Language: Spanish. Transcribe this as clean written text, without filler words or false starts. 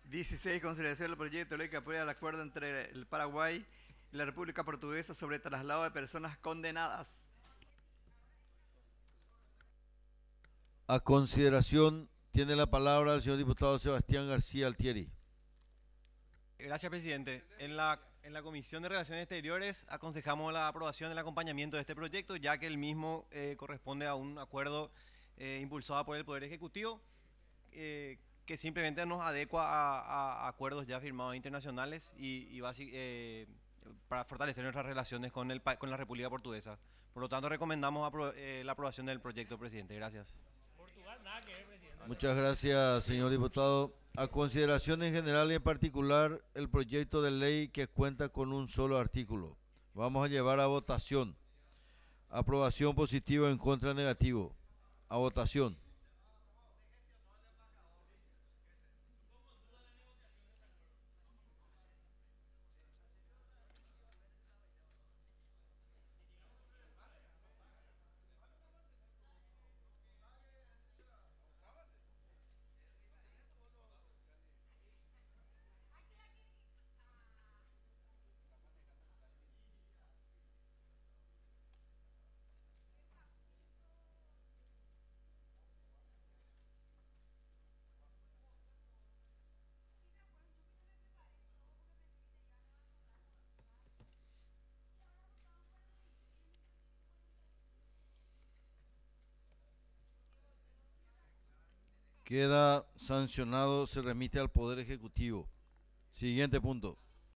16. Consideración del proyecto de ley que aprueba el acuerdo entre el Paraguay y la República Portuguesa sobre traslado de personas condenadas. A consideración tiene la palabra el señor diputado Sebastián García Altieri. Gracias, presidente. En la Comisión de Relaciones Exteriores aconsejamos la aprobación del acompañamiento de este proyecto, ya que el mismo corresponde a un acuerdo impulsado por el Poder Ejecutivo, que simplemente nos adecua a acuerdos ya firmados internacionales para fortalecer nuestras relaciones con la República Portuguesa. Por lo tanto, recomendamos la aprobación del proyecto, presidente. Gracias. Muchas gracias, señor diputado. A consideración en general y en particular el proyecto de ley que cuenta con un solo artículo. Vamos a llevar a votación. Aprobación positivo, en contra negativo. A votación. Queda sancionado, se remite al Poder Ejecutivo. Siguiente punto.